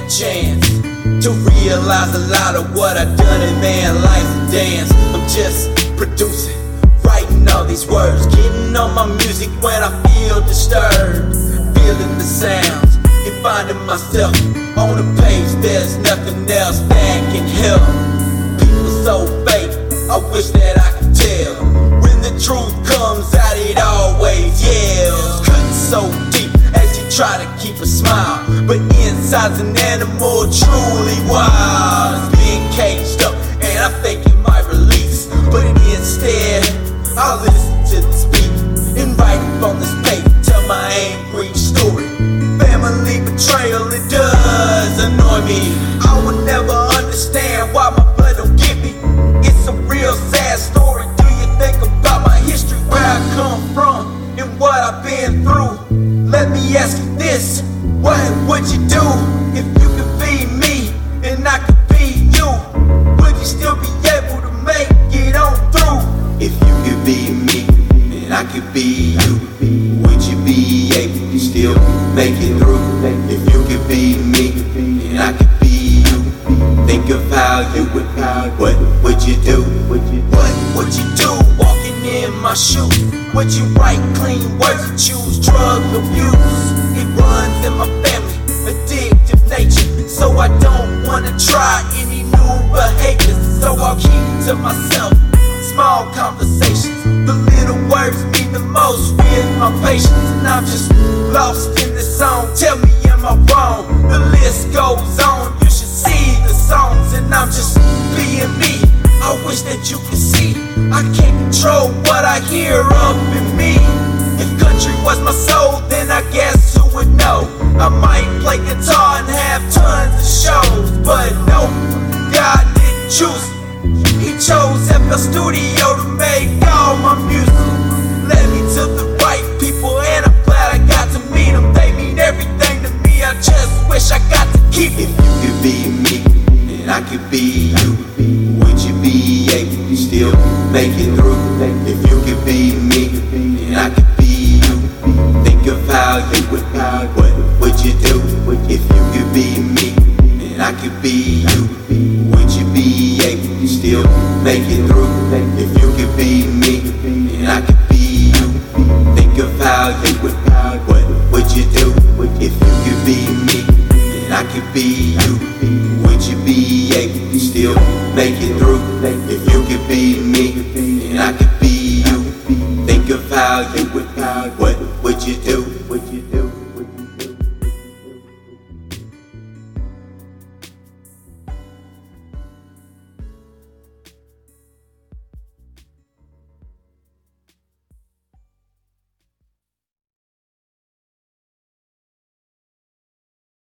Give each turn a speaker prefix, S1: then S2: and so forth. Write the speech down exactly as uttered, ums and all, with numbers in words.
S1: chance to realize a lot of what I've done, and man, life's a dance. I'm just producing, writing all these words, getting on my music when I feel disturbed, feeling the sounds and finding myself on a page. There's nothing else that can help. People so fake, I wish that I could tell. When the truth comes out, it always yells. Cutting so deep as you try to keep a smile, but inside's an animal truly wild. It's being caged up and I think it might release, but instead I'll listen to this beat and write up on this page, tell my angry story. Family betrayal, it does annoy me. I would never understand why my blood don't get me. It's a real sad story. Do you think about my history, where I come from and what I've been through? Let me ask you this, what would you do if you could be me and I could be you? Would you still be able to make it on through? If you could be me and I could be you, would you be able to still make it through? If you could be me and I could be you, think of how you would be. What would you do? What would you do walking in my shoes? Would you write clean words and choose drug abuse? It runs in my family, addictive nature, so I don't wanna try any new behaviors. So I'll keep to myself, small conversations. The little words mean the most with my patience, and I'm just lost in the song. Tell me, am I wrong? The list goes on. You should see the songs, and I'm just being me. I wish that you could see I can't control what I hear up in me. If country was my soul, then I guess who would know? I might play guitar and have tons of shows, but no, God didn't choose me. He chose F L Studio to make all my music. Led me to the right people, and I'm glad I got to meet them. They mean everything to me, I just wish I got to keep it. If you could be me and I could be you, would you be able to still make it through? If you could be me and I could be you, think of how you would be. What would you do? If you could be me and I could be you, would you be able to still make it through? If you could be me and I could be you, think of how you would be. What would you do? If you could be me and I could be you, would you be able to still make it through? If you could be me